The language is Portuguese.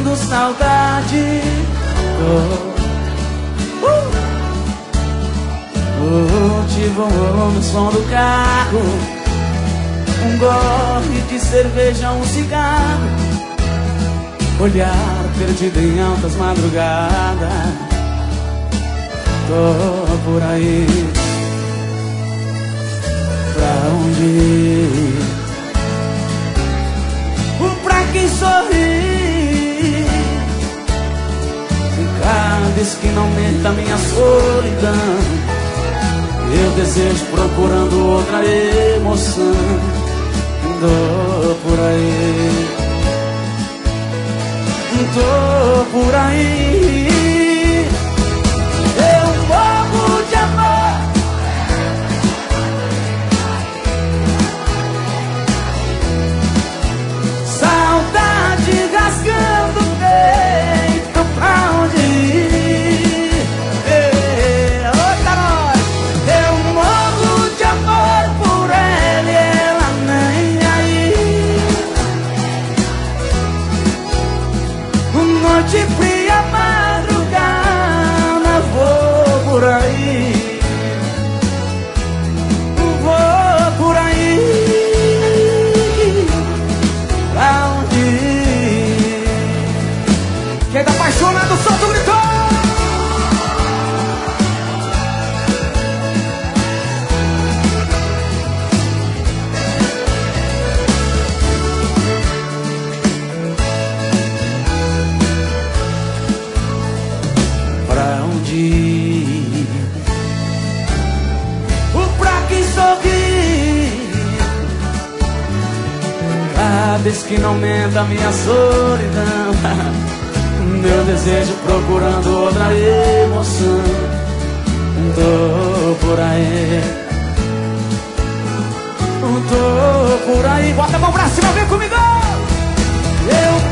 sentindo saudade. Te vou no som do carro, um gole de cerveja, um cigarro, olhar perdido em altas madrugadas. Tô por aí, pra onde ir? Pra quem sorri, cada esquina aumenta minha solidão. Eu desejo procurando outra emoção. Tô por aí, tô por aí. Eu morro de amor, saudade rasgando o peito. Pra onde ir? Outra nós. Eu morro de amor por ela e ela nem aí. Noite fria, madrugada, vou por aí, vou por aí. Pra onde ir? Quem tá apaixonado, solta o grito. Pra onde ir? Pra quem sorri, cada esquina aumenta a minha solidão. Meu desejo procurando outra emoção. Tô por aí, tô por aí. Bota a mão pra cima, vem comigo. Eu